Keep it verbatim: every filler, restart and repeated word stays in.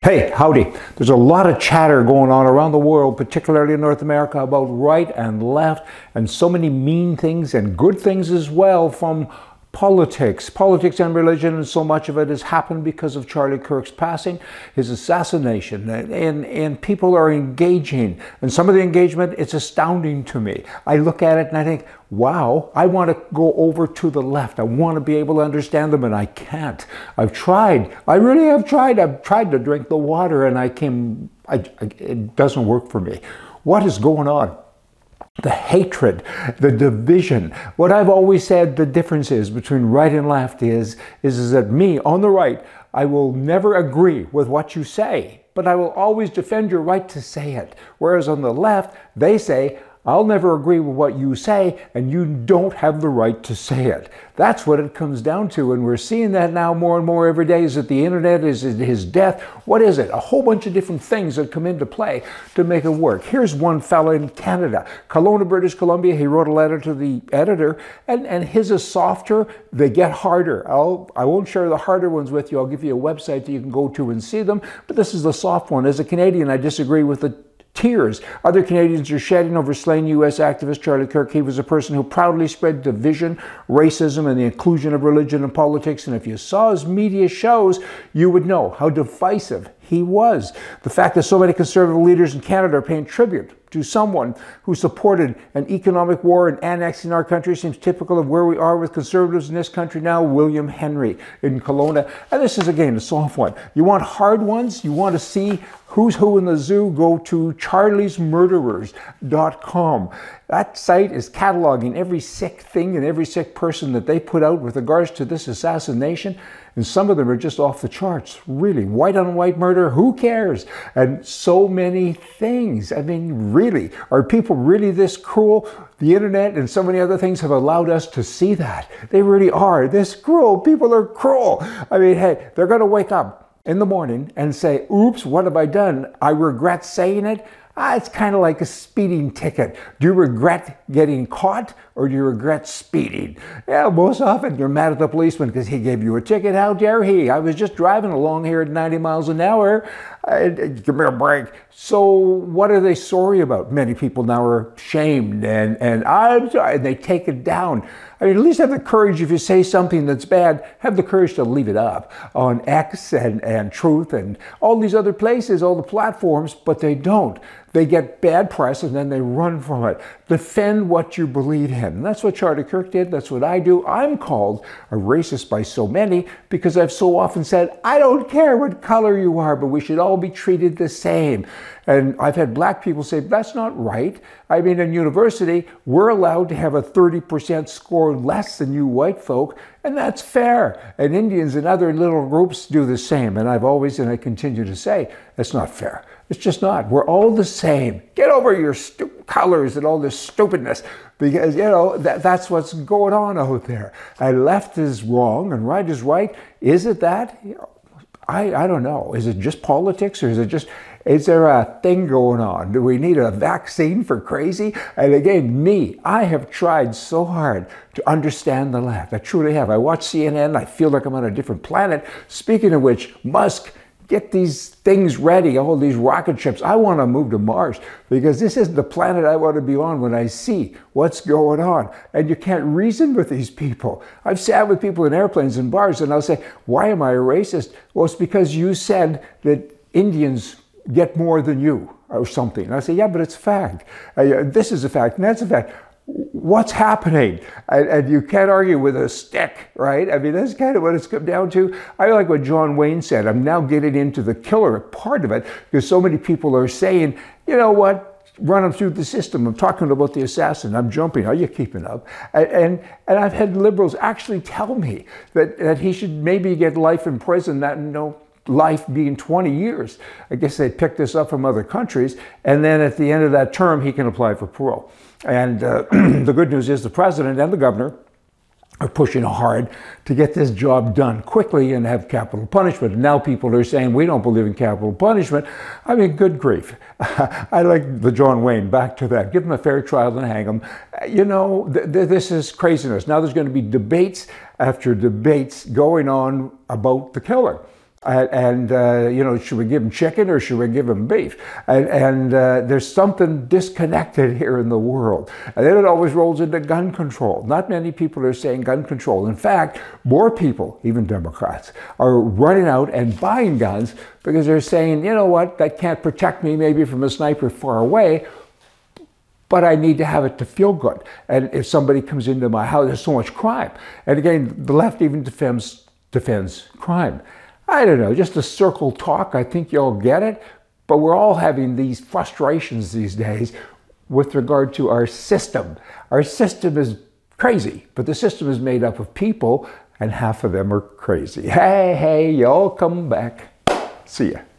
Hey, howdy. There's a lot of chatter going on around the world, particularly in North America, about right and left, and so many mean things and good things as well from politics. Politics and religion, and so much of it has happened because of Charlie Kirk's passing, his assassination, and, and, and people are engaging. And some of the engagement, it's astounding to me. I look at it and I think, wow, I want to go over to the left. I want to be able to understand them, and I can't. I've tried. I really have tried. I've tried to drink the water, and I came, I, I, it doesn't work for me. What is going on? The hatred, the division. What I've always said the difference is between right and left is, is, is that me, on the right, I will never agree with what you say, but I will always defend your right to say it. Whereas on the left, they say, I'll never agree with what you say, and you don't have the right to say it. That's what it comes down to, and we're seeing that now more and more every day. Is it the internet? Is it his death? What is it? A whole bunch of different things that come into play to make it work. Here's one fella in Canada, Kelowna, British Columbia. He wrote a letter to the editor, and, and his is softer. They get harder. I'll, I won't share the harder ones with you. I'll give you a website that you can go to and see them, but this is the soft one. As a Canadian, I disagree with the tears other Canadians are shedding over slain U S activist Charlie Kirk. He was a person who proudly spread division, racism, and the inclusion of religion and politics. And if you saw his media shows, you would know how divisive he was. The fact that so many conservative leaders in Canada are paying tribute to someone who supported an economic war and annexing our country seems typical of where we are with conservatives in this country now. William Henry in Kelowna. And this is, again, a soft one. You want hard ones? You want to see who's who in the zoo? Go to charlies murderers dot com. That site is cataloging every sick thing and every sick person that they put out with regards to this assassination. And some of them are just off the charts. Really, white on white murder, who cares? And so many things. I mean, really, are people really this cruel? The internet and so many other things have allowed us to see that. They really are this cruel. People are cruel. I mean, hey, they're going to wake up in the morning and say, oops, what have I done? I regret saying it. Ah, it's kind of like a speeding ticket. Do you regret getting caught, or do you regret speeding? Yeah, most often you're mad at the policeman because he gave you a ticket. How dare he? I was just driving along here at ninety miles an hour. Uh, give me a break. So what are they sorry about? Many people now are shamed and, and I'm sorry, and they take it down. I mean, at least have the courage, if you say something that's bad, have the courage to leave it up on X and, and Truth and all these other places, all the platforms, but they don't. They get bad press and then they run from it. Defend what you believe in. And that's what Charlie Kirk did. That's what I do. I'm called a racist by so many because I've so often said, I don't care what color you are, but we should all be treated the same. And I've had black people say, that's not right. I mean, in university, we're allowed to have a thirty percent score less than you white folk, and that's fair. And Indians and other little groups do the same. And I've always, and I continue to say, that's not fair. It's just not. We're all the same. Get over your stupid colors and all this stupidness, because, you know, that, that's what's going on out there. And left is wrong and right is right. Is it that? You know, I, I don't know. Is it just politics, or is it just, is there a thing going on? Do we need a vaccine for crazy? And again, me, I have tried so hard to understand the left. I truly have. I watch C N N. I feel like I'm on a different planet. Speaking of which, Musk, get these things ready, all these rocket ships. I want to move to Mars because this isn't the planet I want to be on when I see what's going on. And you can't reason with these people. I've sat with people in airplanes and bars and I'll say, why am I a racist? Well, it's because you said that Indians get more than you or something. And I say, yeah, but it's a fact. Uh, this is a fact and that's a fact. What's happening? And, and you can't argue with a stick, right? I mean, that's kind of what it's come down to. I like what John Wayne said. I'm now getting into the killer part of it because so many people are saying, you know what? Run them through the system. I'm talking about the assassin. I'm jumping. Are you keeping up? And, and, and I've had liberals actually tell me that, that he should maybe get life in prison, that, you know, life being twenty years. I guess they picked this up from other countries. And then at the end of that term, he can apply for parole. And uh, the good news is the president and the governor are pushing hard to get this job done quickly and have capital punishment. And now people are saying, we don't believe in capital punishment. I mean, good grief. I like the John Wayne, back to that. Give him a fair trial and hang him. You know, th- th- this is craziness. Now there's going to be debates after debates going on about the killer. And, and uh, you know, should we give them chicken or should we give them beef? And, and uh, there's something disconnected here in the world. And then it always rolls into gun control. Not many people are saying gun control. In fact, more people, even Democrats, are running out and buying guns because they're saying, you know what, that can't protect me maybe from a sniper far away, but I need to have it to feel good. And if somebody comes into my house, there's so much crime. And again, the left even defends, defends crime. I don't know, just a circle talk. I think you'll get it. But we're all having these frustrations these days with regard to our system. Our system is crazy, but the system is made up of people, and half of them are crazy. Hey, hey, y'all come back. See ya.